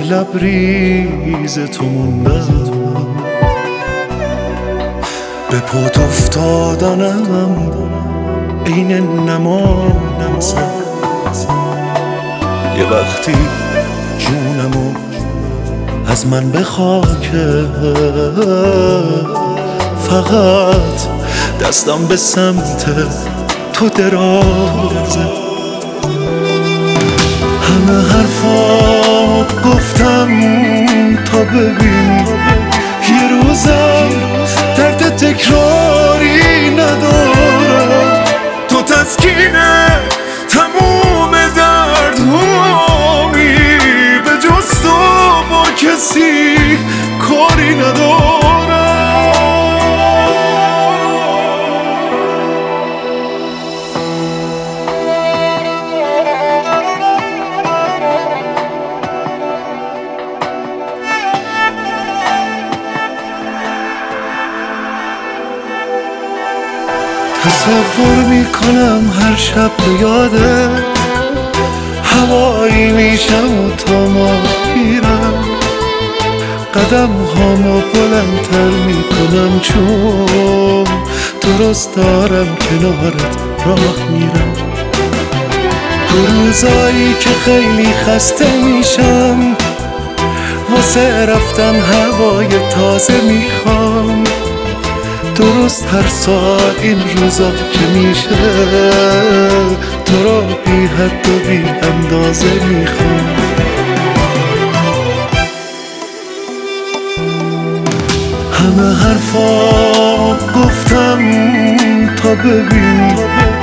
لبریز تو موندم، به پات افتادنم عین نماز. یه وقتی جونمو از من بخواه، فقط دستم به سمت تو درازه. همه حرفا گفتم تا ببین یه روزم درد تکراری ندارم. تو تسکینه تموم دردهامی، به جز تو با کسی کاری ندارم. تصور میکنم هر شب به یاده هوایی میشم و تا ما میرم، قدم هامو بلندتر میکنم چون درست دارم کنارت راه میرم. تو روزایی که خیلی خسته میشم واسه رفتن هوای تازه میخوام، درست هر ساعت این روزا که میشه تو را بی حد و بی اندازه میخوام. همه حرفا گفتم تا ببین